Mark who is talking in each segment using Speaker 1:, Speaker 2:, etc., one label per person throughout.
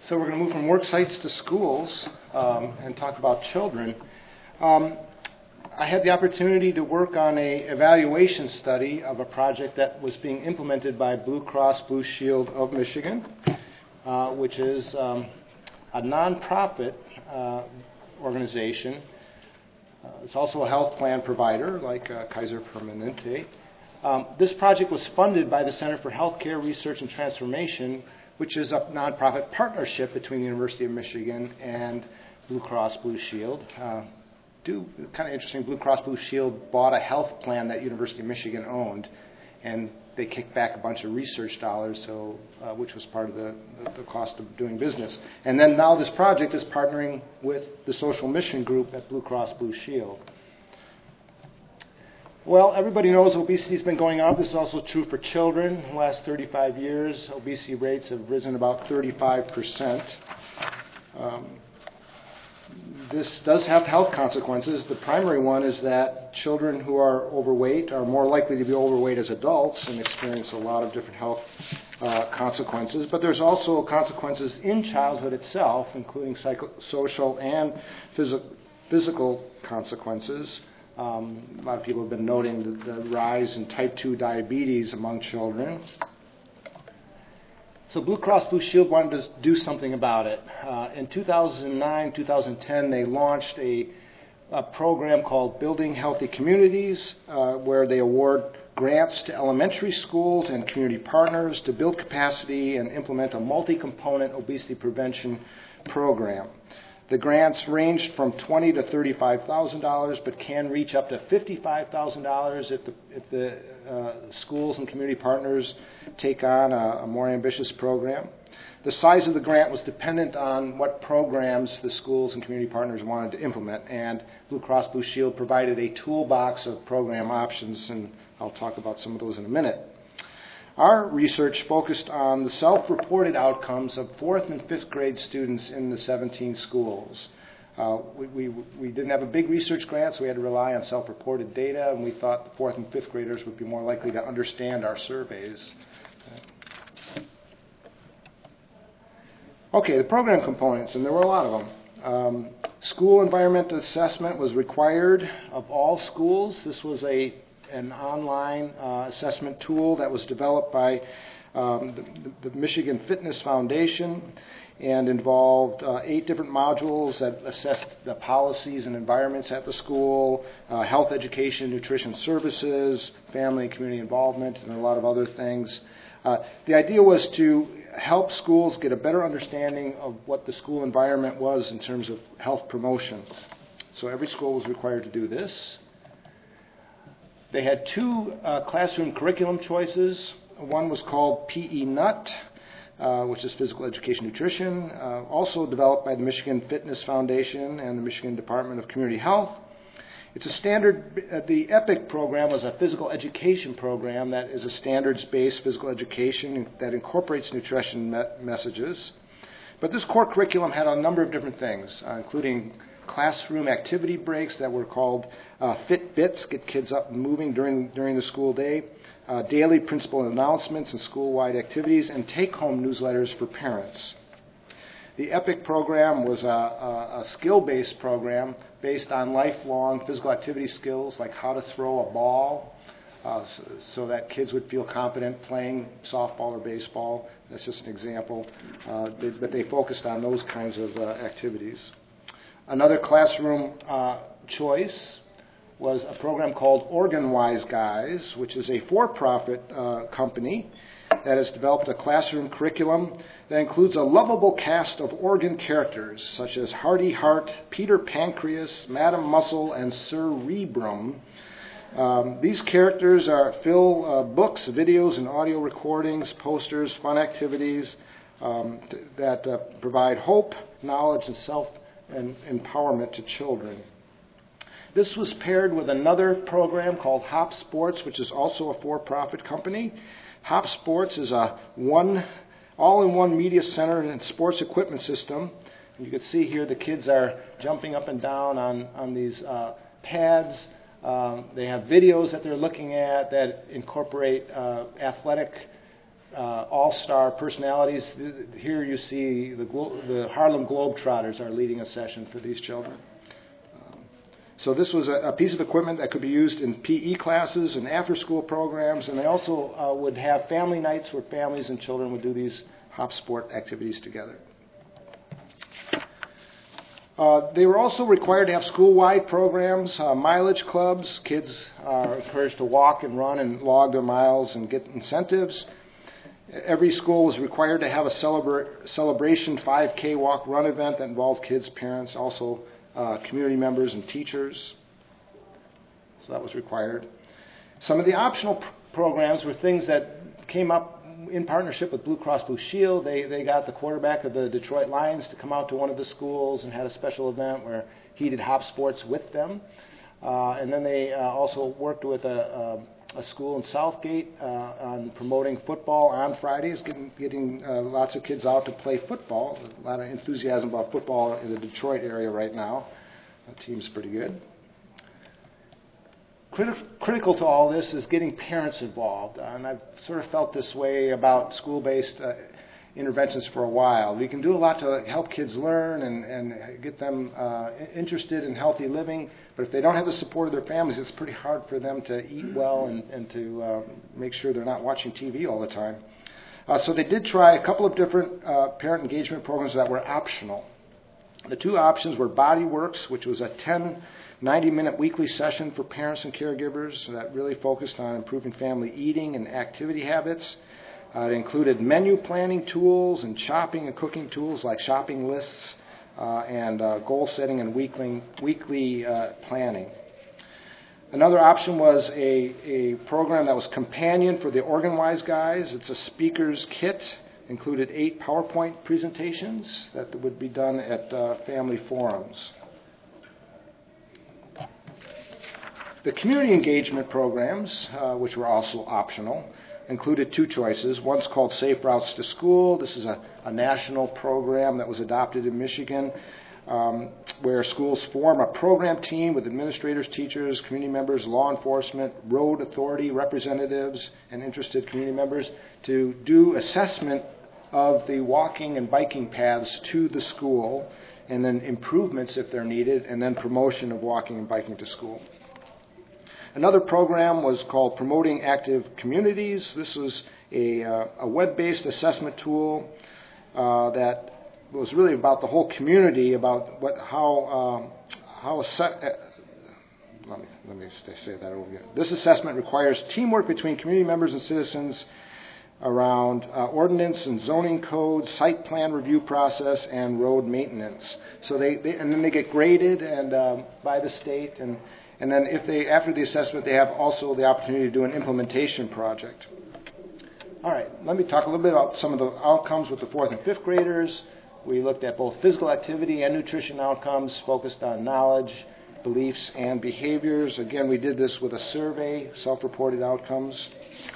Speaker 1: So we're going to move from work sites to schools and talk about children. I had the opportunity to work on an evaluation study of a project that was being implemented by Blue Cross Blue Shield of Michigan, which is a nonprofit organization. It's also a health plan provider like Kaiser Permanente. This project was funded by the Center for Healthcare Research and Transformation, which is a nonprofit partnership between the University of Michigan and Blue Cross Blue Shield. Kind of interesting, Blue Cross Blue Shield bought a health plan that University of Michigan owned, and they kicked back a bunch of research dollars, which was part of the cost of doing business. And then now this project is partnering with the social mission group at Blue Cross Blue Shield. Well, everybody knows obesity has been going up. This is also true for children. In the last 35 years, obesity rates have risen about 35%. This does have health consequences. The primary one is that children who are overweight are more likely to be overweight as adults and experience a lot of different health consequences. But there's also consequences in childhood itself, including social and physical consequences. A lot of people have been noting the rise in type 2 diabetes among children. So Blue Cross Blue Shield wanted to do something about it. In 2009, 2010, they launched a program called Building Healthy Communities, where they award grants to elementary schools and community partners to build capacity and implement a multi-component obesity prevention program. The grants ranged from $20,000 to $35,000, but can reach up to $55,000 if the schools and community partners take on a more ambitious program. The size of the grant was dependent on what programs the schools and community partners wanted to implement, and Blue Cross Blue Shield provided a toolbox of program options, and I'll talk about some of those in a minute. Our research focused on the self-reported outcomes of 4th and 5th grade students in the 17 schools. We didn't have a big research grant, so we had to rely on self-reported data, and we thought the 4th and 5th graders would be more likely to understand our surveys. Okay, the program components, and there were a lot of them. School environmental assessment was required of all schools. This was an online assessment tool that was developed by the Michigan Fitness Foundation and involved 8 different modules that assessed the policies and environments at the school, health education, nutrition services, family and community involvement, and a lot of other things. The idea was to help schools get a better understanding of what the school environment was in terms of health promotion. So every school was required to do this. They had 2 classroom curriculum choices. One was called PE NUT, which is Physical Education Nutrition, also developed by the Michigan Fitness Foundation and the Michigan Department of Community Health. It's a standard, the EPIC program was a physical education program that is a standards-based physical education that incorporates nutrition messages. But this core curriculum had a number of different things, including classroom activity breaks that were called Fit Bits, get kids up and moving during the school day, daily principal announcements and school-wide activities, and take-home newsletters for parents. The EPIC program was a skill-based program based on lifelong physical activity skills like how to throw a ball so that kids would feel confident playing softball or baseball. That's just an example. But they focused on those kinds of activities. Another classroom choice was a program called OrganWise Guys, which is a for-profit company that has developed a classroom curriculum that includes a lovable cast of organ characters such as Hardy Heart, Peter Pancreas, Madam Muscle, and Cerebrum. These characters fill books, videos, and audio recordings, posters, fun activities that provide hope, knowledge, and self-empowerment to children. This was paired with another program called Hop Sports, which is also a for-profit company. Hop Sports is a all-in-one media center and sports equipment system. And you can see here the kids are jumping up and down on these pads. They have videos that they're looking at that incorporate athletic all-star personalities. Here you see the Harlem Globetrotters are leading a session for these children. So this was a piece of equipment that could be used in PE classes and after-school programs, and they also would have family nights where families and children would do these hop sport activities together. They were also required to have school-wide programs, mileage clubs. Kids are encouraged to walk and run and log their miles and get incentives. Every school was required to have a celebration 5K walk-run event that involved kids, parents, also community members and teachers. So that was required. Some of the optional programs were things that came up in partnership with Blue Cross Blue Shield. They got the quarterback of the Detroit Lions to come out to one of the schools and had a special event where he did hop sports with them. And then they also worked with a school in Southgate on promoting football on Fridays, getting lots of kids out to play football. A lot of enthusiasm about football in the Detroit area right now. The team's pretty good. Critical to all this is getting parents involved, and I've sort of felt this way about school-based interventions for a while. We can do a lot to help kids learn and get them interested in healthy living, but if they don't have the support of their families, it's pretty hard for them to eat well and to make sure they're not watching TV all the time. So they did try a couple of different parent engagement programs that were optional. The two options were BodyWorks, which was a 90-minute weekly session for parents and caregivers that really focused on improving family eating and activity habits. It included menu planning tools and shopping and cooking tools like shopping lists and goal setting and weekly planning. Another option was a program that was companion for the OrganWise guys. It's a speaker's kit. Included 8 PowerPoint presentations that would be done at family forums. The community engagement programs, which were also optional, included 2 choices. One's called Safe Routes to School. This is a national program that was adopted in Michigan, where schools form a program team with administrators, teachers, community members, law enforcement, road authority representatives, and interested community members to do assessment of the walking and biking paths to the school, and then improvements if they're needed, and then promotion of walking and biking to school. Another program was called Promoting Active Communities. This was a web-based assessment tool that was really about the whole community, about let me say that over again. This assessment requires teamwork between community members and citizens around ordinance and zoning codes, site plan review process, and road maintenance. So and then they get graded and by the state, and then after the assessment, they have also the opportunity to do an implementation project. All right, let me talk a little bit about some of the outcomes with the 4th and 5th graders. We looked at both physical activity and nutrition outcomes, focused on knowledge, beliefs, and behaviors. Again, we did this with a survey, self-reported outcomes.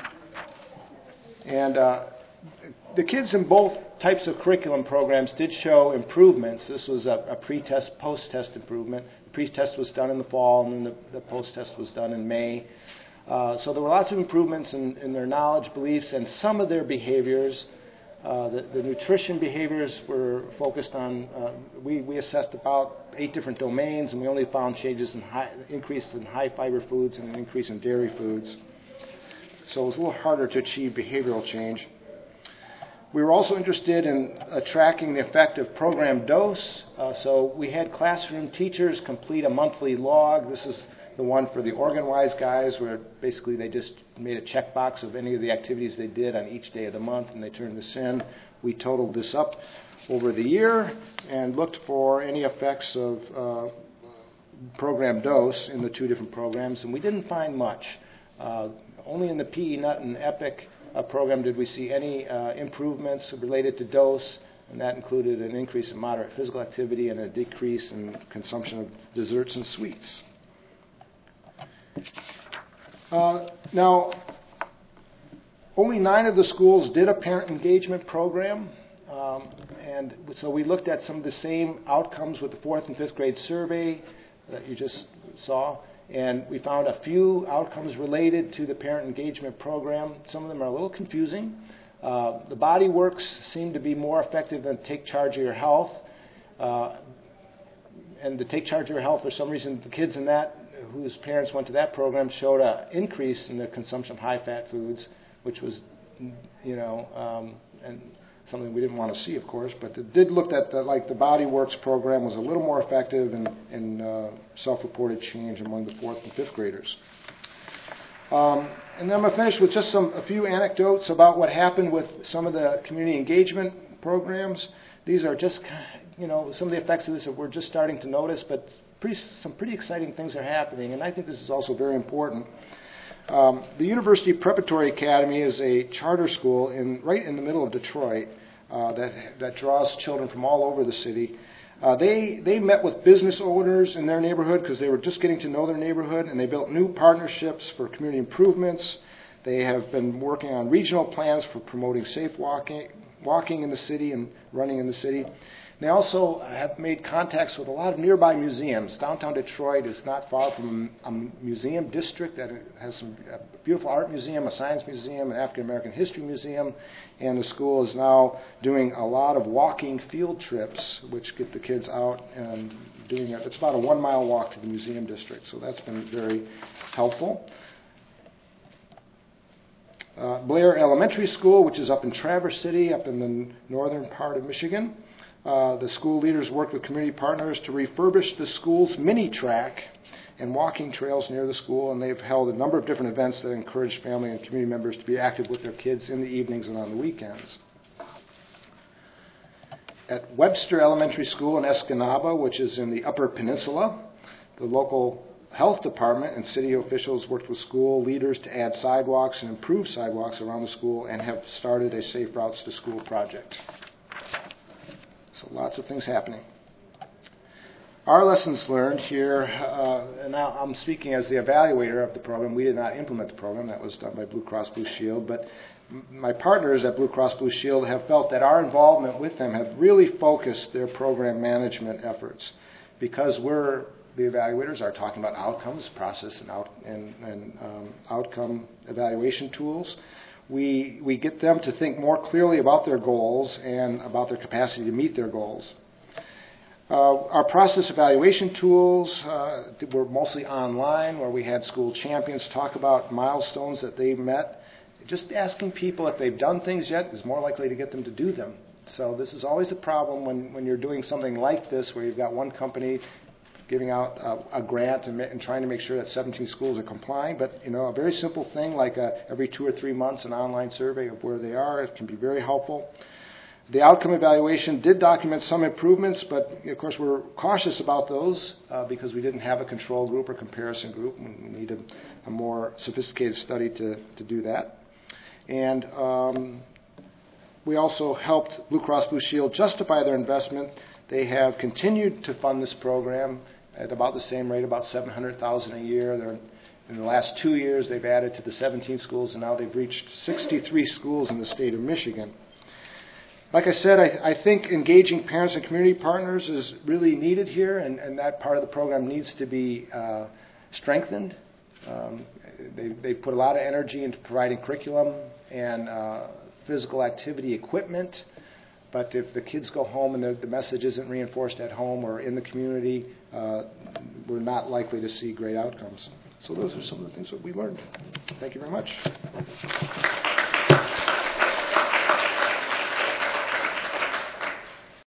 Speaker 1: And the kids in both types of curriculum programs did show improvements. This was a pre-test, post-test improvement. The pre-test was done in the fall, and then the post-test was done in May. So there were lots of improvements in their knowledge, beliefs, and some of their behaviors. The nutrition behaviors were focused on, we assessed about 8 different domains, and we only found changes in increase in high-fiber foods and an increase in dairy foods. So it was a little harder to achieve behavioral change. We were also interested in tracking the effect of program dose. So we had classroom teachers complete a monthly log. This is the one for the OrganWise guys, where basically they just made a checkbox of any of the activities they did on each day of the month, and they turned this in. We totaled this up over the year and looked for any effects of program dose in the 2 different programs, and we didn't find much. Only in the PE Nut and EPIC program did we see any improvements related to dose, and that included an increase in moderate physical activity and a decrease in consumption of desserts and sweets. Now, only 9 of the schools did a parent engagement program, and so we looked at some of the same outcomes with the 4th and 5th grade survey that you just saw. And we found a few outcomes related to the parent engagement program. Some of them are a little confusing. The Body Works seemed to be more effective than Take Charge of Your Health. And the Take Charge of Your Health, for some reason, the kids in that, whose parents went to that program, showed an increase in their consumption of high-fat foods, which was, and something we didn't want to see, of course. But it did look at the Body Works program was a little more effective in self-reported change among the 4th and 5th graders. And then I'm going to finish with just a few anecdotes about what happened with some of the community engagement programs. These are just, some of the effects of this that we're just starting to notice, but some pretty exciting things are happening, and I think this is also very important. The University Preparatory Academy is a charter school right in the middle of Detroit that draws children from all over the city. They met with business owners in their neighborhood because they were just getting to know their neighborhood, and they built new partnerships for community improvements. They have been working on regional plans for promoting safe walking in the city and running in the city. They also have made contacts with a lot of nearby museums. Downtown Detroit is not far from a museum district that has a beautiful art museum, a science museum, an African American history museum, and the school is now doing a lot of walking field trips, which get the kids out and doing it. It's about a 1-mile walk to the museum district, so that's been very helpful. Blair Elementary School, which is up in Traverse City, up in the northern part of Michigan. The school leaders worked with community partners to refurbish the school's mini track and walking trails near the school, and they've held a number of different events that encourage family and community members to be active with their kids in the evenings and on the weekends. At Webster Elementary School in Escanaba, which is in the Upper Peninsula, the local health department and city officials worked with school leaders to add sidewalks and improve sidewalks around the school and have started a Safe Routes to School project. So lots of things happening. Our lessons learned here, and now I'm speaking as the evaluator of the program. We did not implement the program. That was done by Blue Cross Blue Shield. But my partners at Blue Cross Blue Shield have felt that our involvement with them have really focused their program management efforts. Because we're the evaluators are talking about outcomes, process, and outcome evaluation tools. We get them to think more clearly about their goals and about their capacity to meet their goals. Our process evaluation tools were mostly online, where we had school champions talk about milestones that they met. Just asking people if they've done things yet is more likely to get them to do them. So this is always a problem when you're doing something like this, where you've got one company giving out a grant and trying to make sure that 17 schools are complying. But, a very simple thing like every 2 or 3 months an online survey of where they are, it can be very helpful. The outcome evaluation did document some improvements, but, of course, we're cautious about those because we didn't have a control group or comparison group. We need a more sophisticated study to do that. And we also helped Blue Cross Blue Shield justify their investment. They have continued to fund this program at about the same rate, about $700,000 a year. In the last 2 years, they've added to the 17 schools, and now they've reached 63 schools in the state of Michigan. Like I said, I think engaging parents and community partners is really needed here, and that part of the program needs to be strengthened. They put a lot of energy into providing curriculum and physical activity equipment. But if the kids go home and the message isn't reinforced at home or in the community, we're not likely to see great outcomes. So those are some of the things that we learned. Thank you very much.